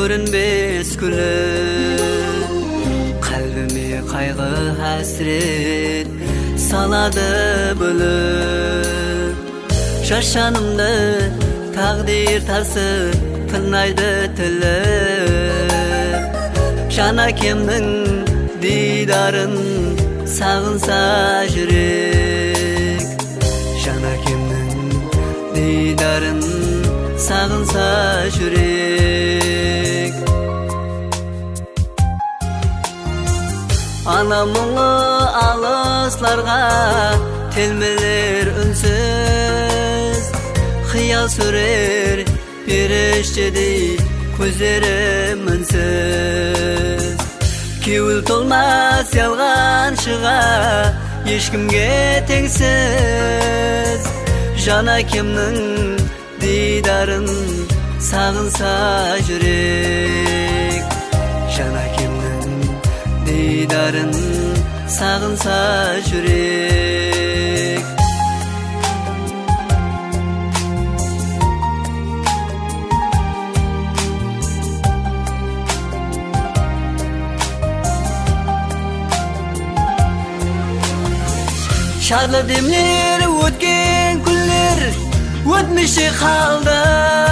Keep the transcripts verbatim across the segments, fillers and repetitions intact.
көрінбес күлі. Қалбіме қайғы әсірет салады бүліп. Шашанымды тағдир тасы тыңайды тіліп. Жан әкемнің дидарын сағынса жүрек. Жан әкемнің дидарын сағынса жүрек. Ана мұңы алысларға телмелер үнсіз. Қиял сүрер періштедей көздері мінсіз. Кеуіл толмас ялған шыға ешкімге теңсіз. Жан әкемнің дидарын сағынса жүрек. Жан әкемнің дидарын сағынса жүрек. Şarlı demler ötken күндер өтмеші қалды.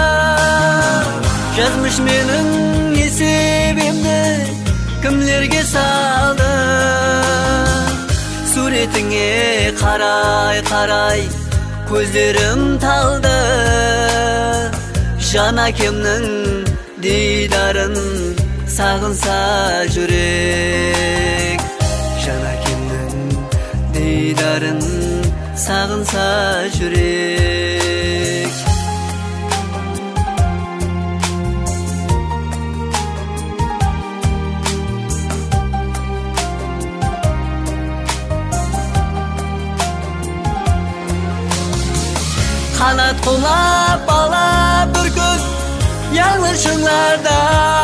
Жазмыш менің есебімді кімлерге салды. Суретіңе қарай-қарай көздерім талды. Жан әкемнің дидарын сағынса жүрек. Жан әкемнің дидарын сағынса жүрек. Қанат қолап бала бүркіт яңғыр шыңларда.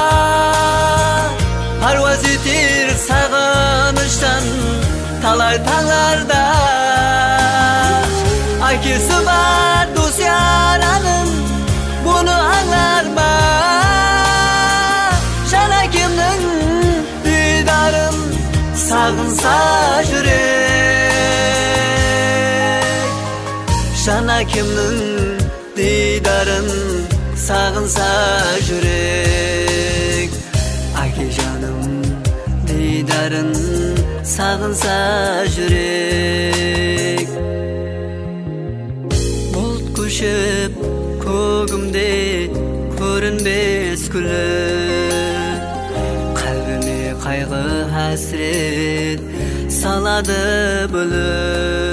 Паруаз етер сағыныштан талай таңларда. Әкесі бар дос яраның бұны аңлар ма? Жан әкемнің дидарын сағынса жүрек. Жан әкемнің дидарын сағынса жүрек. Әке жаным дидарын сағынса жүрек. Бұлт көшіп көгімде көрінбес күлі. Қалбіме қайғы әсірет салады бүліп.